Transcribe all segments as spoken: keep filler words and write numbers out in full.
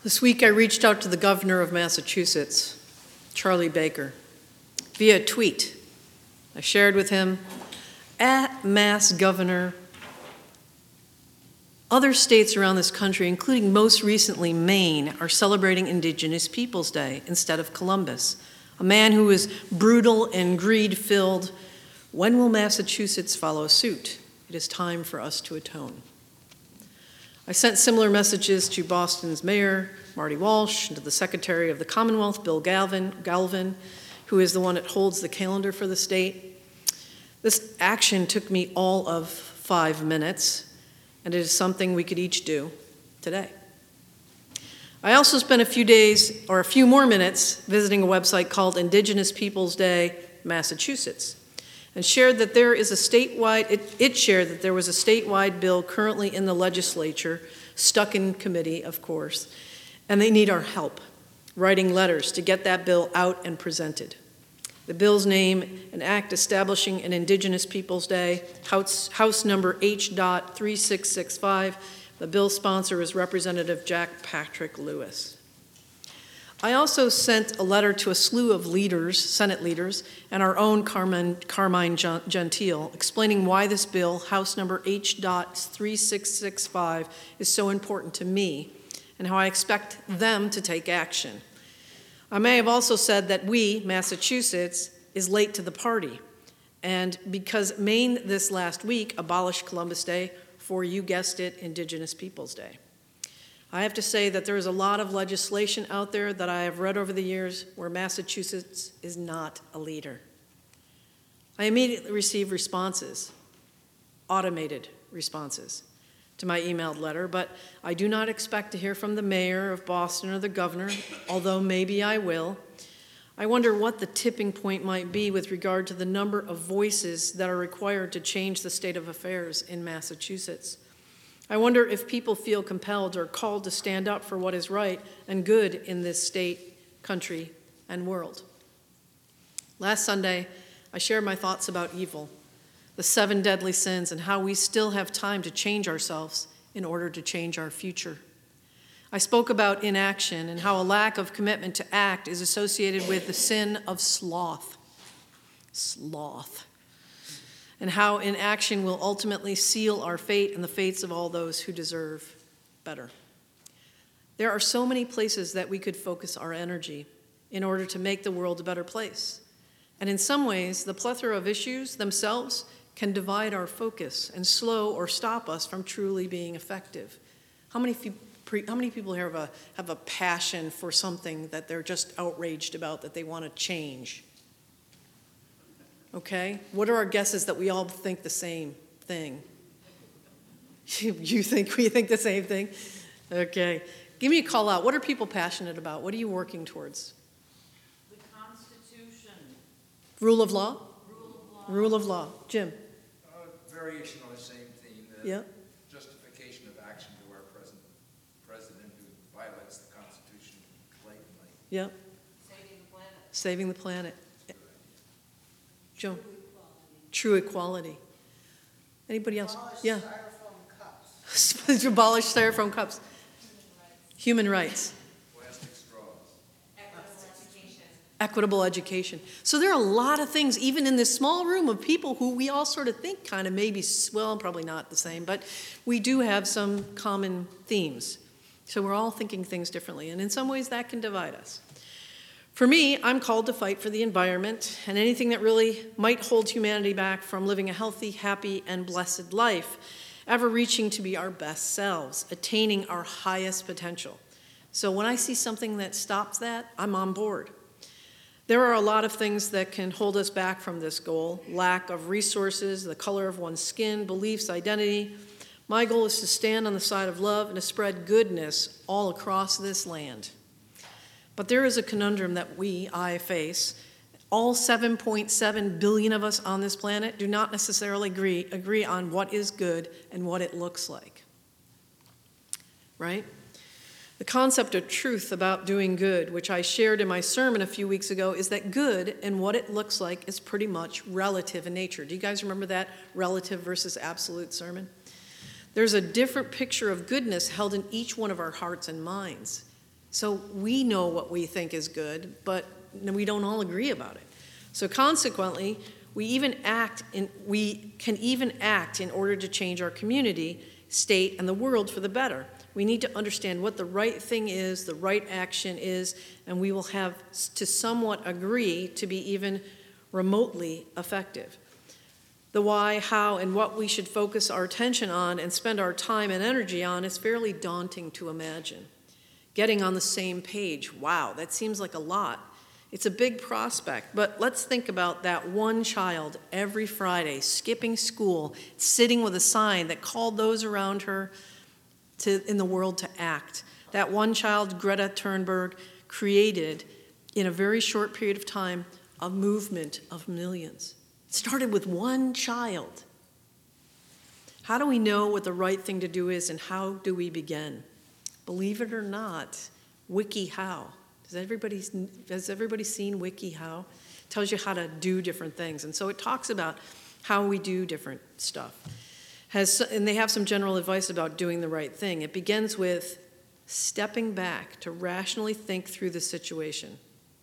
This week I reached out to the governor of Massachusetts, Charlie Baker, via a tweet. I shared with him, at Mass Governor, other states around this country, including most recently Maine, are celebrating Indigenous Peoples Day instead of Columbus, a man who is brutal and greed-filled. When will Massachusetts follow suit? It is time for us to atone. I sent similar messages to Boston's Mayor, Marty Walsh, and to the Secretary of the Commonwealth, Bill Galvin, Galvin, who is the one that holds the calendar for the state. This action took me all of five minutes, and it is something we could each do today. I also spent a few days, or a few more minutes, visiting a website called Indigenous Peoples Day, Massachusetts, and shared that there is a statewide, it, it shared that there was a statewide bill currently in the legislature, stuck in committee, of course, and they need our help, writing letters to get that bill out and presented. The bill's name, an act establishing an Indigenous Peoples Day, House, House number H three six six five. The bill's sponsor is Representative Jack Patrick Lewis. I also sent a letter to a slew of leaders, Senate leaders, and our own Carmine, Carmine Gentile, explaining why this bill, House number H three six six five, is so important to me and how I expect them to take action. I may have also said that we, Massachusetts, is late to the party, and because Maine this last week abolished Columbus Day for, you guessed it, Indigenous Peoples Day. I have to say that there is a lot of legislation out there that I have read over the years where Massachusetts is not a leader. I immediately received responses, automated responses, to my emailed letter, but I do not expect to hear from the mayor of Boston or the governor, although maybe I will. I wonder what the tipping point might be with regard to the number of voices that are required to change the state of affairs in Massachusetts. I wonder if people feel compelled or called to stand up for what is right and good in this state, country, and world. Last Sunday, I shared my thoughts about evil, the seven deadly sins, and how we still have time to change ourselves in order to change our future. I spoke about inaction and how a lack of commitment to act is associated with the sin of sloth. Sloth. And how inaction will ultimately seal our fate and the fates of all those who deserve better. There are so many places that we could focus our energy in order to make the world a better place. And in some ways, the plethora of issues themselves can divide our focus and slow or stop us from truly being effective. How many, how many people here have a, have a passion for something that they're just outraged about, that they want to change? Okay? What are our guesses that we all think the same thing? You think we think the same thing? Okay. Give me a call out. What are people passionate about? What are you working towards? The Constitution. Rule of law? Rule of law. Rule of law. Jim? Uh, variation on the same theme. The Yeah. Justification of action to our present president who violates the Constitution blatantly. Yeah. Saving the planet. Saving the planet. Joan? True equality. Anybody else? Abolish Yeah. styrofoam cups. Abolish styrofoam cups. Human rights. Plastic straws. Equitable education. Equitable education. So there are a lot of things, even in this small room of people who we all sort of think kind of maybe, well, probably not the same, but we do have some common themes. So we're all thinking things differently, and in some ways that can divide us. For me, I'm called to fight for the environment and anything that really might hold humanity back from living a healthy, happy, and blessed life, ever reaching to be our best selves, attaining our highest potential. So when I see something that stops that, I'm on board. There are a lot of things that can hold us back from this goal: lack of resources, the color of one's skin, beliefs, identity. My goal is to stand on the side of love and to spread goodness all across this land. But there is a conundrum that we, I, face. All seven point seven billion of us on this planet do not necessarily agree, agree on what is good and what it looks like. Right? The concept of truth about doing good, which I shared in my sermon a few weeks ago, is that good and what it looks like is pretty much relative in nature. Do you guys remember that relative versus absolute sermon? There's a different picture of goodness held in each one of our hearts and minds. So we know what we think is good, but we don't all agree about it. So consequently, we even act in, we can even act in order to change our community, state, and the world for the better. We need to understand what the right thing is, the right action is, and we will have to somewhat agree to be even remotely effective. The why, how, and what we should focus our attention on and spend our time and energy on is fairly daunting to imagine. Getting on the same page, wow, that seems like a lot. It's a big prospect, but let's think about that one child every Friday skipping school, sitting with a sign that called those around her to, in the world to act. That one child, Greta Thunberg, created in a very short period of time a movement of millions. It started with one child. How do we know what the right thing to do is, and how do we begin? Believe it or not, WikiHow. Does everybody, has everybody seen WikiHow? It tells you how to do different things. And so it talks about how we do different stuff. Has, and they have some general advice about doing the right thing. It begins with stepping back to rationally think through the situation.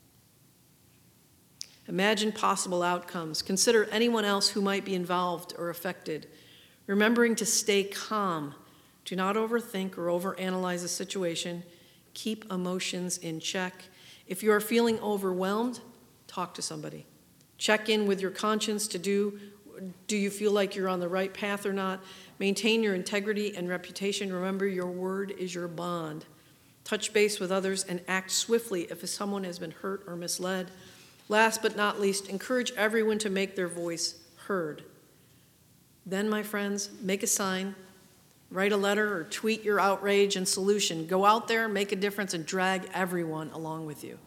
Imagine possible outcomes. Consider anyone else who might be involved or affected. Remembering to stay calm. Do not overthink or overanalyze a situation. Keep emotions in check. If you are feeling overwhelmed, talk to somebody. Check in with your conscience to do, do you feel like you're on the right path or not? Maintain your integrity and reputation. Remember, your word is your bond. Touch base with others and act swiftly if someone has been hurt or misled. Last but not least, encourage everyone to make their voice heard. Then, my friends, make a sign, write a letter, or tweet your outrage and solution. Go out there, make a difference, and drag everyone along with you.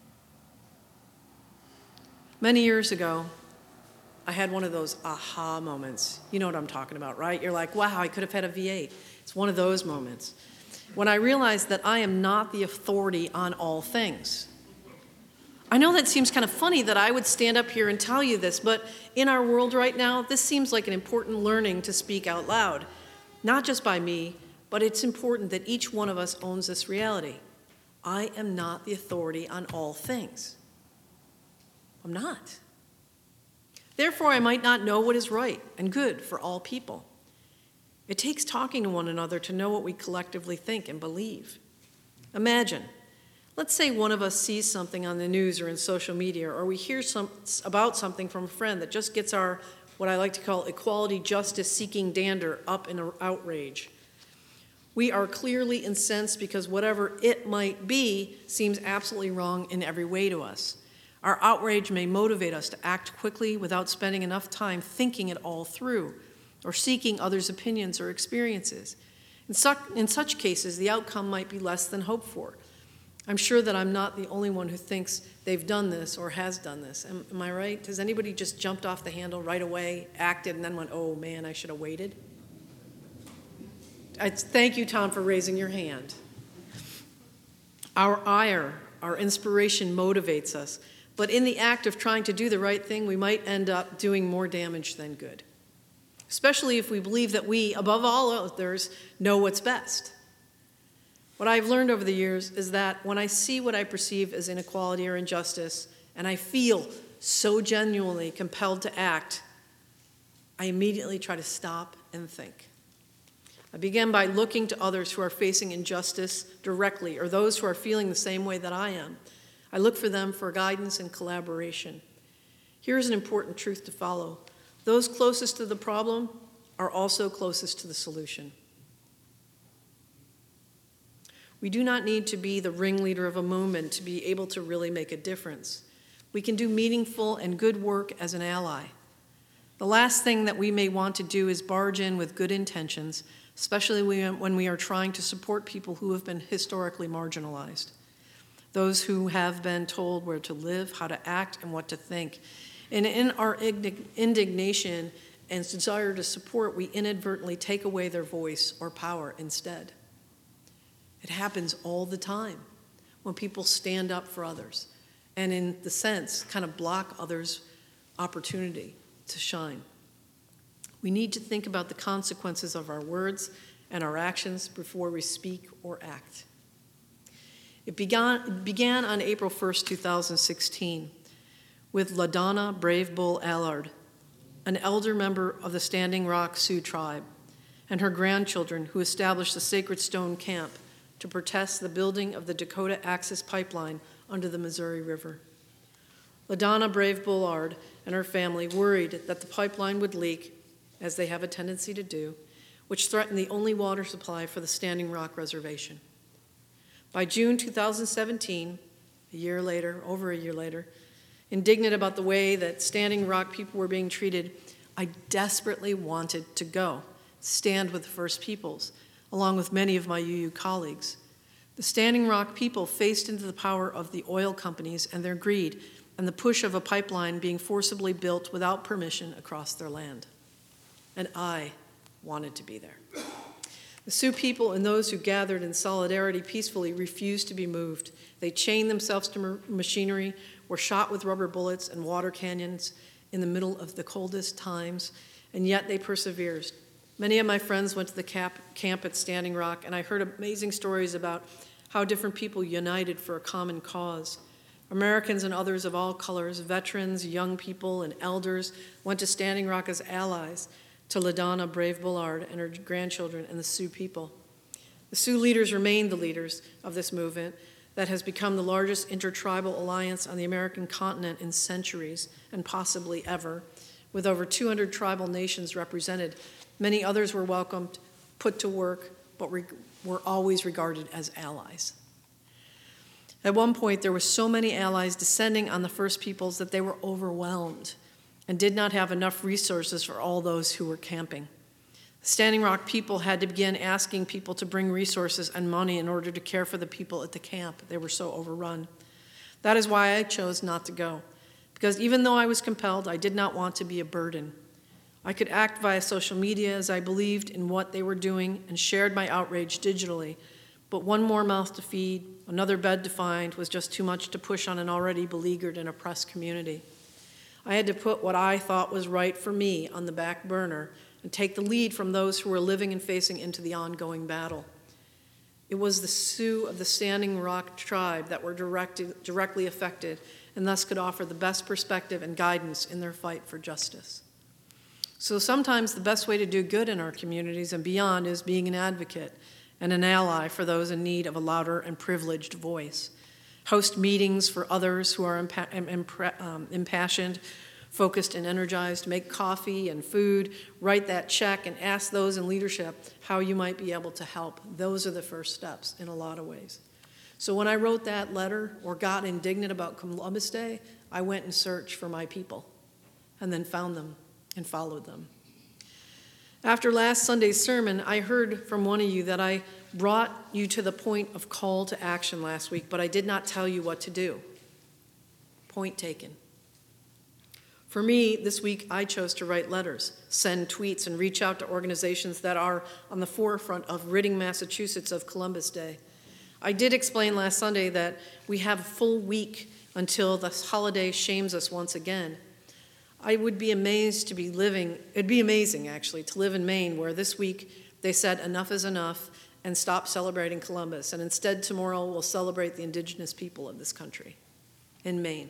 Many years ago, I had one of those aha moments. You know what I'm talking about, right? You're like, wow, I could have had a V eight. It's one of those moments. When I realized that I am not the authority on all things. I know that seems kind of funny that I would stand up here and tell you this, but in our world right now, this seems like an important learning to speak out loud. Not just by me, but it's important that each one of us owns this reality. I am not the authority on all things. I'm not. Therefore, I might not know what is right and good for all people. It takes talking to one another to know what we collectively think and believe. Imagine, let's say one of us sees something on the news or in social media, or we hear some, about something from a friend that just gets our, what I like to call equality, justice, seeking dander up in outrage. We are clearly incensed because whatever it might be seems absolutely wrong in every way to us. Our outrage may motivate us to act quickly without spending enough time thinking it all through or seeking others' opinions or experiences. In such, in such cases, the outcome might be less than hoped for. I'm sure that I'm not the only one who thinks they've done this or has done this. Am, am I right? Has anybody just jumped off the handle right away, acted, and then went, oh man, I should have waited? I, thank you, Tom, for raising your hand. Our ire, our inspiration motivates us. But in the act of trying to do the right thing, we might end up doing more damage than good, especially if we believe that we, above all others, know what's best. What I've learned over the years is that when I see what I perceive as inequality or injustice, and I feel so genuinely compelled to act, I immediately try to stop and think. I begin by looking to others who are facing injustice directly, or those who are feeling the same way that I am. I look for them for guidance and collaboration. Here's an important truth to follow. Those closest to the problem are also closest to the solution. We do not need to be the ringleader of a movement to be able to really make a difference. We can do meaningful and good work as an ally. The last thing that we may want to do is barge in with good intentions, especially when we are trying to support people who have been historically marginalized. Those who have been told where to live, how to act, and what to think. And in our indignation and desire to support, we inadvertently take away their voice or power instead. It happens all the time when people stand up for others and, in the sense, kind of block others' opportunity to shine. We need to think about the consequences of our words and our actions before we speak or act. It began, it began on April first, two thousand sixteen, with LaDonna Brave Bull Allard, an elder member of the Standing Rock Sioux tribe, and her grandchildren who established the Sacred Stone Camp to protest the building of the Dakota Access Pipeline under the Missouri River. LaDonna Brave Bullard and her family worried that the pipeline would leak, as they have a tendency to do, which threatened the only water supply for the Standing Rock Reservation. By June two thousand seventeen, a year later, over a year later, indignant about the way that Standing Rock people were being treated, I desperately wanted to go, stand with the First Peoples, along with many of my U U colleagues. The Standing Rock people faced into the power of the oil companies and their greed, and the push of a pipeline being forcibly built without permission across their land. And I wanted to be there. The Sioux people and those who gathered in solidarity peacefully refused to be moved. They chained themselves to machinery, were shot with rubber bullets and water cannons in the middle of the coldest times, and yet they persevered. Many of my friends went to the camp, camp at Standing Rock, and I heard amazing stories about how different people united for a common cause. Americans and others of all colors, veterans, young people, and elders went to Standing Rock as allies to LaDonna Brave Bullard and her grandchildren and the Sioux people. The Sioux leaders remained the leaders of this movement that has become the largest intertribal alliance on the American continent in centuries and possibly ever, with over two hundred tribal nations represented. Many others were welcomed, put to work, but re- were always regarded as allies. At one point, there were so many allies descending on the First Peoples that they were overwhelmed and did not have enough resources for all those who were camping. The Standing Rock people had to begin asking people to bring resources and money in order to care for the people at the camp. They were so overrun. That is why I chose not to go, because even though I was compelled, I did not want to be a burden. I could act via social media as I believed in what they were doing and shared my outrage digitally, but one more mouth to feed, another bed to find, was just too much to push on an already beleaguered and oppressed community. I had to put what I thought was right for me on the back burner and take the lead from those who were living and facing into the ongoing battle. It was the Sioux of the Standing Rock tribe that were directed, directly affected and thus could offer the best perspective and guidance in their fight for justice. So sometimes the best way to do good in our communities and beyond is being an advocate and an ally for those in need of a louder and privileged voice. Host meetings for others who are impa- impre- um, impassioned, focused, and energized. Make coffee and food. Write that check and ask those in leadership how you might be able to help. Those are the first steps in a lot of ways. So when I wrote that letter or got indignant about Columbus Day, I went and searched for my people and then found them and followed them. After last Sunday's sermon, I heard from one of you that I brought you to the point of call to action last week, but I did not tell you what to do. Point taken. For me, this week, I chose to write letters, send tweets, and reach out to organizations that are on the forefront of ridding Massachusetts of Columbus Day. I did explain last Sunday that we have a full week until this holiday shames us once again. I would be amazed to be living, it'd be amazing actually, to live in Maine where this week they said enough is enough and stop celebrating Columbus, and instead tomorrow we'll celebrate the indigenous people of this country in Maine.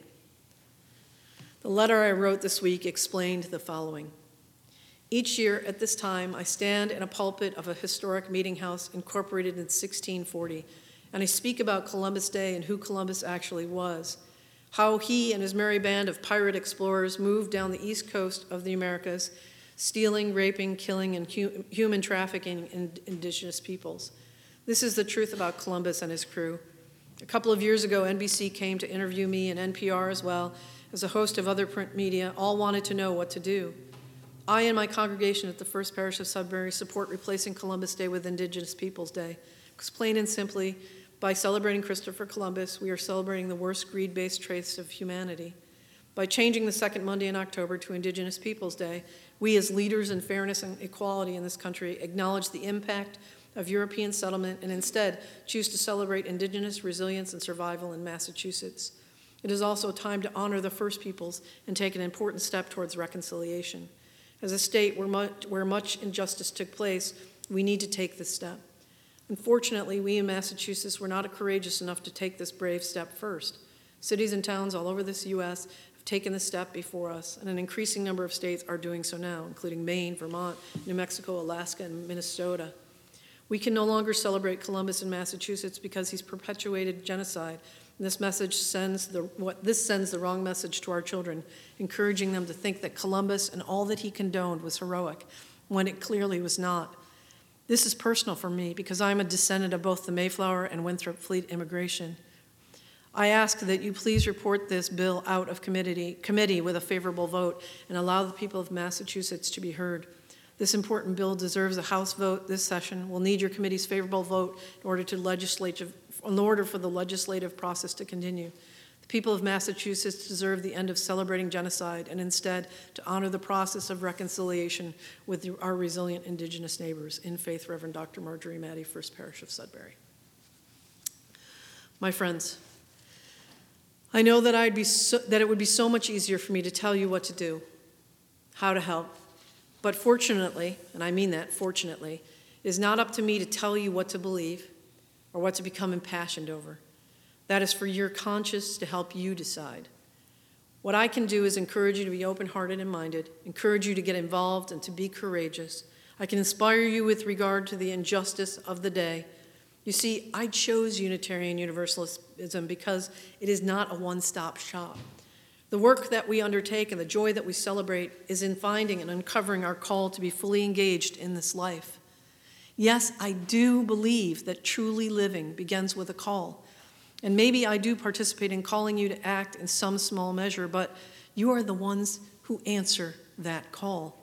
The letter I wrote this week explained the following. Each year at this time, I stand in a pulpit of a historic meeting house incorporated in sixteen forty, and I speak about Columbus Day and who Columbus actually was, how he and his merry band of pirate explorers moved down the east coast of the Americas, stealing, raping, killing, and hu- human trafficking in indigenous peoples. This is the truth about Columbus and his crew. A couple of years ago, N B C came to interview me, and N P R as well, as a host of other print media, all wanted to know what to do. I and my congregation at the First Parish of Sudbury support replacing Columbus Day with Indigenous Peoples Day, because plain and simply, by celebrating Christopher Columbus, we are celebrating the worst greed-based traits of humanity. By changing the second Monday in October to Indigenous Peoples Day, we as leaders in fairness and equality in this country acknowledge the impact of European settlement and instead choose to celebrate Indigenous resilience and survival in Massachusetts. It is also time to honor the First Peoples and take an important step towards reconciliation. As a state where much, where much injustice took place, we need to take this step. Unfortunately, we in Massachusetts were not courageous enough to take this brave step first. Cities and towns all over this U S have taken the step before us, and an increasing number of states are doing so now, including Maine, Vermont, New Mexico, Alaska, and Minnesota. We can no longer celebrate Columbus in Massachusetts because he's perpetuated genocide. And this message sends the what this sends the wrong message to our children, encouraging them to think that Columbus and all that he condoned was heroic, when it clearly was not. This is personal for me because I'm a descendant of both the Mayflower and Winthrop Fleet immigration. I ask that you please report this bill out of committee, committee with a favorable vote and allow the people of Massachusetts to be heard. This important bill deserves a House vote this session. We'll need your committee's favorable vote in order to legislative, in order for the legislative process to continue. The people of Massachusetts deserve the end of celebrating genocide and instead to honor the process of reconciliation with our resilient Indigenous neighbors. In faith, Reverend Doctor Marjorie Maddie, First Parish of Sudbury. My friends, I know that I'd be so, that it would be so much easier for me to tell you what to do, how to help. But fortunately, and I mean that fortunately, it is not up to me to tell you what to believe or what to become impassioned over. That is for your conscience to help you decide. What I can do is encourage you to be open-hearted and minded, encourage you to get involved and to be courageous. I can inspire you with regard to the injustice of the day. You see, I chose Unitarian Universalism because it is not a one-stop shop. The work that we undertake and the joy that we celebrate is in finding and uncovering our call to be fully engaged in this life. Yes, I do believe that truly living begins with a call. And maybe I do participate in calling you to act in some small measure, but you are the ones who answer that call.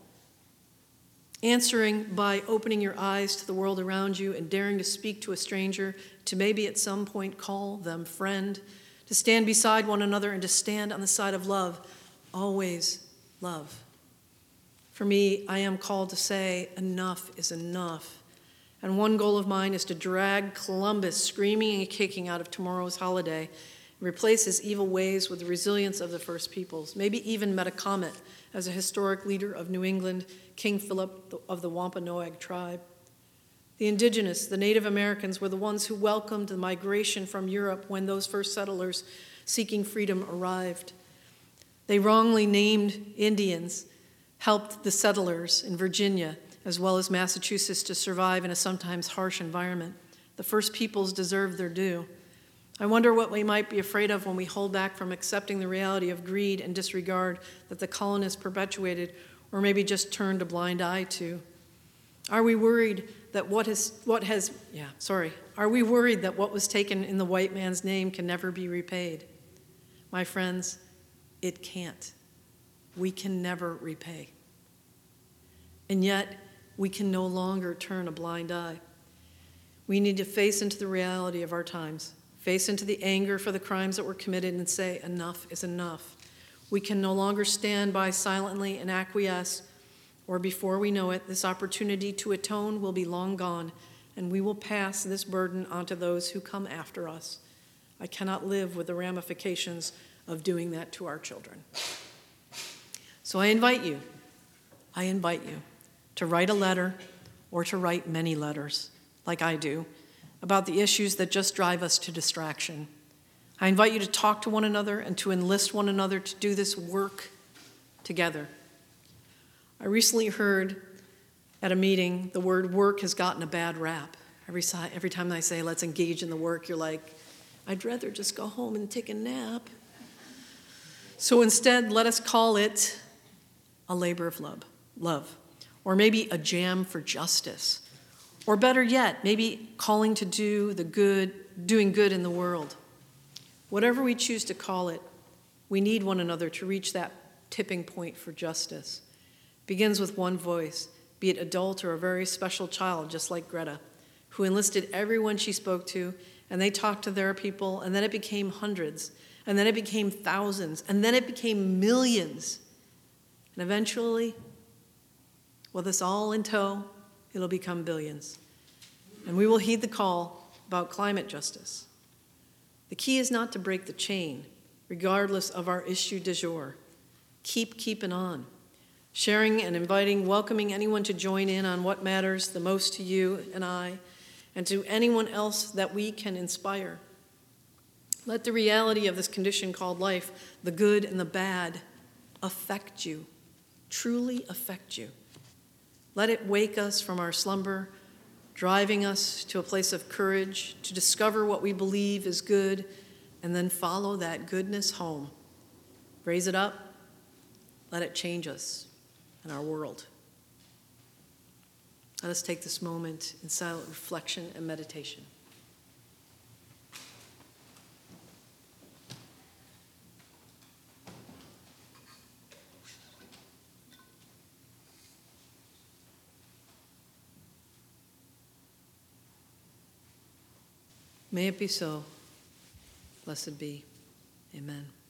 Answering by opening your eyes to the world around you and daring to speak to a stranger, to maybe at some point call them friend, to stand beside one another and to stand on the side of love, always love. For me, I am called to say enough is enough. And one goal of mine is to drag Columbus screaming and kicking out of tomorrow's holiday and replace his evil ways with the resilience of the First Peoples, maybe even Metacomet as a historic leader of New England, King Philip of the Wampanoag tribe. The indigenous, the Native Americans, were the ones who welcomed the migration from Europe when those first settlers seeking freedom arrived. They wrongly named Indians, helped the settlers in Virginia as well as Massachusetts to survive in a sometimes harsh environment. The First Peoples deserve their due. I wonder what we might be afraid of when we hold back from accepting the reality of greed and disregard that the colonists perpetuated or maybe just turned a blind eye to. Are we worried that what has, what has, yeah, sorry, are we worried that what was taken in the white man's name can never be repaid? My friends, it can't. We can never repay. And yet, we can no longer turn a blind eye. We need to face into the reality of our times, face into the anger for the crimes that were committed and say, enough is enough. We can no longer stand by silently and acquiesce, or before we know it, this opportunity to atone will be long gone, and we will pass this burden onto those who come after us. I cannot live with the ramifications of doing that to our children. So I invite you, I invite you to write a letter or to write many letters, like I do, about the issues that just drive us to distraction. I invite you to talk to one another and to enlist one another to do this work together. I recently heard at a meeting the word work has gotten a bad rap. Every, every time I say let's engage in the work, you're like, I'd rather just go home and take a nap. So instead, let us call it a labor of love, love, or maybe a jam for justice, or better yet, maybe calling to do the good, doing good in the world. Whatever we choose to call it, we need one another to reach that tipping point for justice. It begins with one voice, be it adult or a very special child, just like Greta, who enlisted everyone she spoke to, and they talked to their people, and then it became hundreds, and then it became thousands, and then it became millions. And eventually, with us all in tow, it'll become billions. And we will heed the call about climate justice. The key is not to break the chain, regardless of our issue du jour. Keep keeping on, sharing and inviting, welcoming anyone to join in on what matters the most to you and I, and to anyone else that we can inspire. Let the reality of this condition called life, the good and the bad, affect you, truly affect you. Let it wake us from our slumber, driving us to a place of courage to discover what we believe is good and then follow that goodness home. Raise it up, let it change us and our world. Let us take this moment in silent reflection and meditation. May it be so. Blessed be. Amen.